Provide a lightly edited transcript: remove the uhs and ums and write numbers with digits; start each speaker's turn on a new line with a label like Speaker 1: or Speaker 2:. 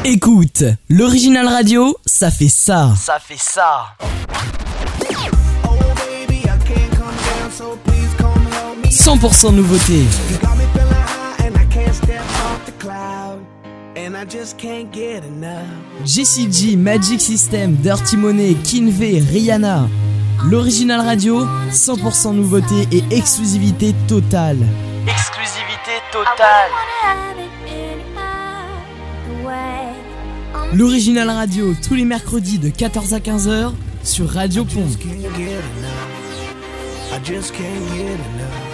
Speaker 1: Écoute, l'original radio, ça fait ça.
Speaker 2: Ça fait ça.
Speaker 1: 100% nouveauté. Jessie J, Magic System, Dirty Money, Kinvey, Rihanna. L'original radio, 100% nouveauté et exclusivité totale.
Speaker 2: Exclusivité totale.
Speaker 1: L'original radio, tous les mercredis de 14 à 15h sur Radio Pont.
Speaker 3: I just can't get enough.